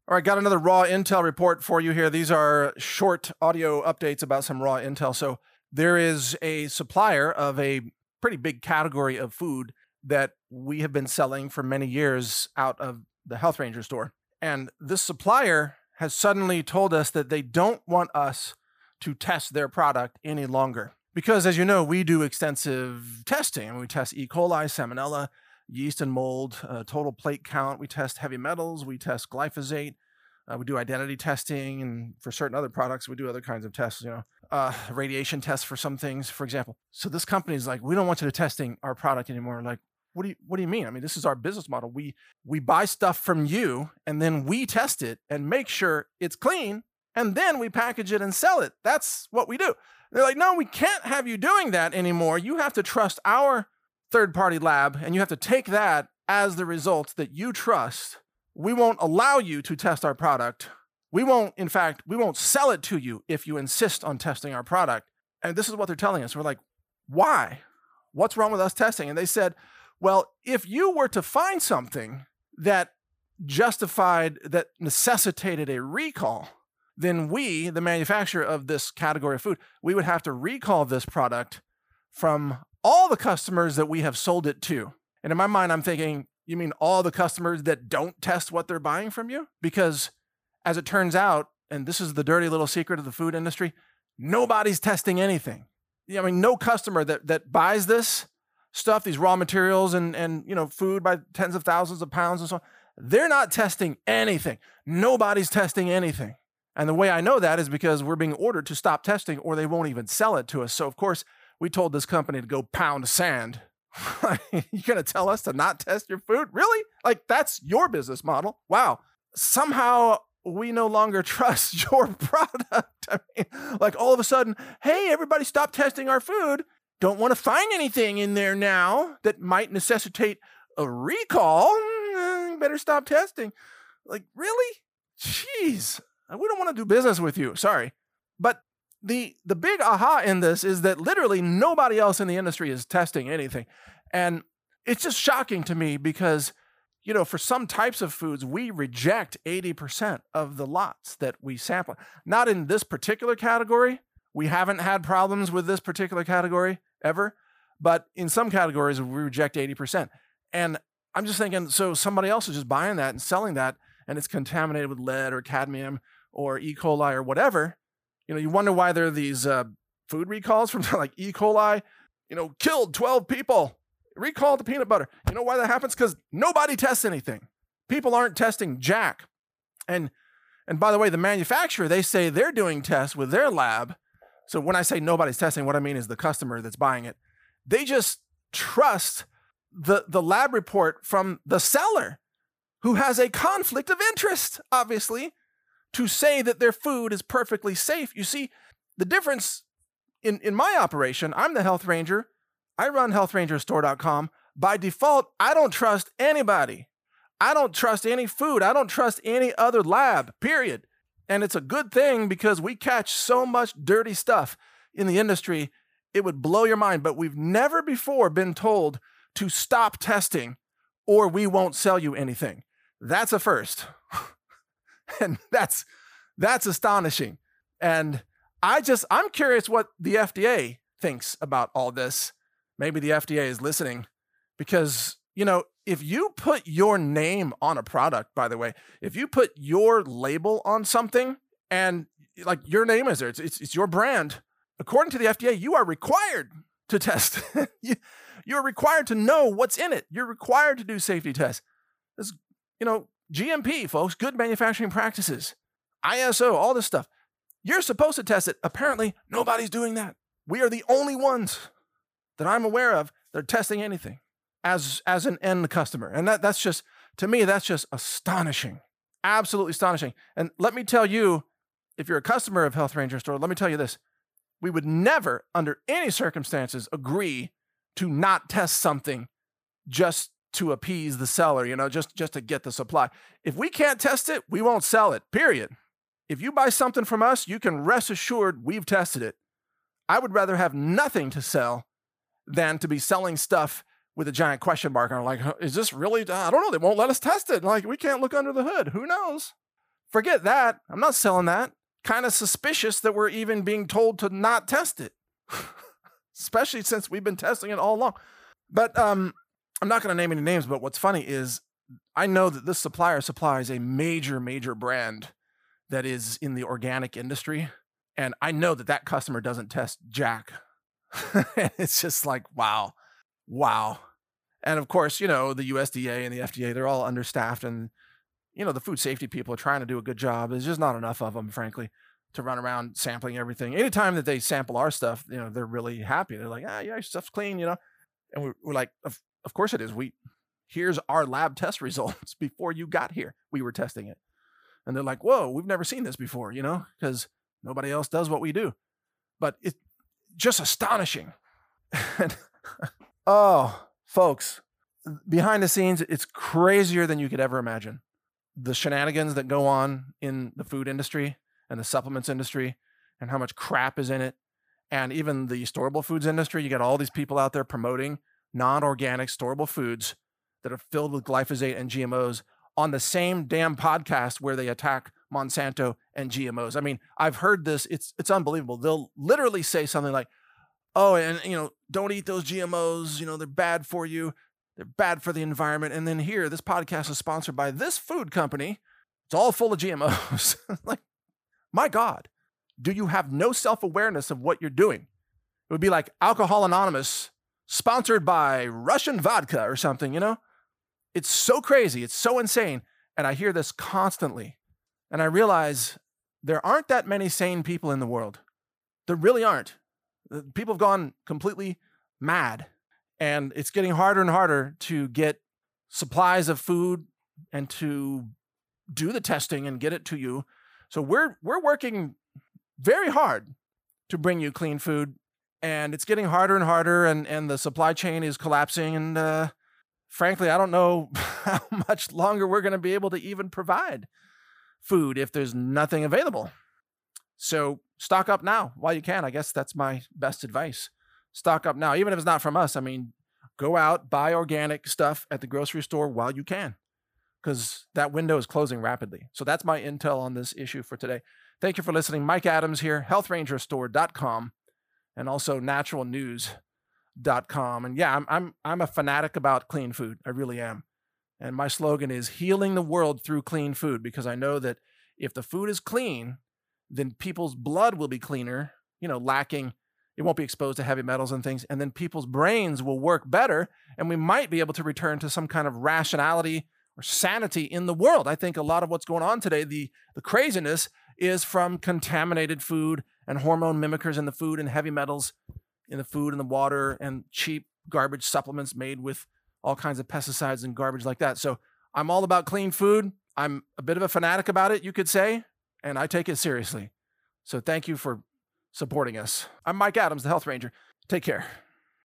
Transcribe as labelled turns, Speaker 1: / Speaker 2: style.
Speaker 1: All right, got another raw intel report for you here. These are short audio updates about some raw intel. So there is a supplier of a pretty big category of food that we have been selling for many years out of the Health Ranger store. And this supplier has suddenly told us that they don't want us to test their product any longer. Because as you know, we do extensive testing. We test E. coli, salmonella, yeast and mold, total plate count. We test heavy metals. We test glyphosate. We do identity testing, and for certain other products, we do other kinds of tests, radiation tests for some things, for example. So this company is like, we don't want you to testing our product anymore. Like, what do you mean? I mean, this is our business model. We buy stuff from you, and then we test it and make sure it's clean, and then we package it and sell it. That's what we do. They're like, no, we can't have you doing that anymore. You have to trust our third-party lab, and you have to take that as the results that you trust. We won't allow you to test our product. We won't sell it to you if you insist on testing our product. And this is what they're telling us. We're like, why? What's wrong with us testing? And they said, well, if you were to find something that necessitated a recall, then we, the manufacturer of this category of food, we would have to recall this product from all the customers that we have sold it to. And in my mind, I'm thinking, you mean all the customers that don't test what they're buying from you? Because as it turns out, and this is the dirty little secret of the food industry, nobody's testing anything. I mean, no customer that buys this stuff, these raw materials and food by tens of thousands of pounds and so on, they're not testing anything. Nobody's testing anything. And the way I know that is because we're being ordered to stop testing or they won't even sell it to us. So of course, we told this company to go pound sand. You're going to tell us to not test your food? Really? Like, that's your business model? Wow. Somehow we no longer trust your product. I mean, like all of a sudden, hey, everybody stop testing our food. Don't want to find anything in there now that might necessitate a recall. Better stop testing. Like, really? Jeez. We don't want to do business with you. Sorry. But the big aha in this is that literally nobody else in the industry is testing anything. And it's just shocking to me because, for some types of foods, we reject 80% of the lots that we sample. Not in this particular category. We haven't had problems with this particular category ever. But in some categories, we reject 80%. And I'm just thinking, so somebody else is just buying that and selling that, and it's contaminated with lead or cadmium or E. coli or whatever. You wonder why there are these food recalls from like E. coli, killed 12 people, recalled the peanut butter. You know why that happens? Because nobody tests anything. People aren't testing jack. And by the way, the manufacturer, they say they're doing tests with their lab. So when I say nobody's testing, what I mean is the customer that's buying it. They just trust the lab report from the seller who has a conflict of interest, obviously, to say that their food is perfectly safe. You see, the difference in my operation, I'm the Health Ranger. I run healthrangerstore.com. By default, I don't trust anybody. I don't trust any food. I don't trust any other lab, period. And it's a good thing because we catch so much dirty stuff in the industry, it would blow your mind. But we've never before been told to stop testing or we won't sell you anything. That's a first. And that's astonishing. And I'm curious what the FDA thinks about all this. Maybe the FDA is listening because, if you put your name on a product, by the way, if you put your label on something and like your name is there, it's your brand. According to the FDA, you are required to test. You're required to know what's in it. You're required to do safety tests. This, GMP, folks, good manufacturing practices, ISO, all this stuff. You're supposed to test it. Apparently, nobody's doing that. We are the only ones that I'm aware of that are testing anything as an end customer. And that's just, to me, that's just astonishing. Absolutely astonishing. And let me tell you, if you're a customer of Health Ranger Store, let me tell you this. We would never, under any circumstances, agree to not test something just to appease the seller, just to get the supply. If we can't test it, we won't sell it, period. If you buy something from us, you can rest assured we've tested it. I would rather have nothing to sell than to be selling stuff with a giant question mark on it. Like, is this really, I don't know, they won't let us test it. Like, we can't look under the hood. Who knows? Forget that. I'm not selling that. Kind of suspicious that we're even being told to not test it, especially since we've been testing it all along. But I'm not going to name any names, but what's funny is I know that this supplier supplies a major, major brand that is in the organic industry. And I know that that customer doesn't test jack. It's just like, wow. And of course, the USDA and the FDA, they're all understaffed. And, the food safety people are trying to do a good job. There's just not enough of them, frankly, to run around sampling everything. Anytime that they sample our stuff, they're really happy. They're like, yeah, your stuff's clean, And we're like, of course it is. Here's our lab test results. Before you got here, we were testing it. And they're like, whoa, we've never seen this before, because nobody else does what we do. But it's just astonishing. Oh, folks, behind the scenes, it's crazier than you could ever imagine. The shenanigans that go on in the food industry and the supplements industry and how much crap is in it. And even the storable foods industry, you got all these people out there promoting non-organic storable foods that are filled with glyphosate and GMOs on the same damn podcast where they attack Monsanto and GMOs. I mean, I've heard this. It's unbelievable. They'll literally say something like, oh, and, don't eat those GMOs. They're bad for you. They're bad for the environment. And then here, this podcast is sponsored by this food company. It's all full of GMOs. Like, my God, do you have no self-awareness of what you're doing? It would be like Alcohol Anonymous, sponsored by Russian vodka or something, It's so crazy. It's so insane. And I hear this constantly. And I realize there aren't that many sane people in the world. There really aren't. People have gone completely mad. And it's getting harder and harder to get supplies of food and to do the testing and get it to you. So we're working very hard to bring you clean food. And it's getting harder and harder. And the supply chain is collapsing. And frankly, I don't know how much longer we're going to be able to even provide food if there's nothing available. So stock up now while you can. I guess that's my best advice. Stock up now, even if it's not from us. I mean, go out, buy organic stuff at the grocery store while you can, because that window is closing rapidly. So that's my intel on this issue for today. Thank you for listening. Mike Adams here, healthrangerstore.com, and also naturalnews.com. And yeah, I'm a fanatic about clean food. I really am. And my slogan is healing the world through clean food, because I know that if the food is clean, then people's blood will be cleaner, lacking. It won't be exposed to heavy metals and things. And then people's brains will work better. And we might be able to return to some kind of rationality or sanity in the world. I think a lot of what's going on today, the craziness, is from contaminated food and hormone mimickers in the food and heavy metals in the food and the water and cheap garbage supplements made with all kinds of pesticides and garbage like that. So I'm all about clean food. I'm a bit of a fanatic about it, you could say, and I take it seriously. So thank you for supporting us. I'm Mike Adams, the Health Ranger. Take care.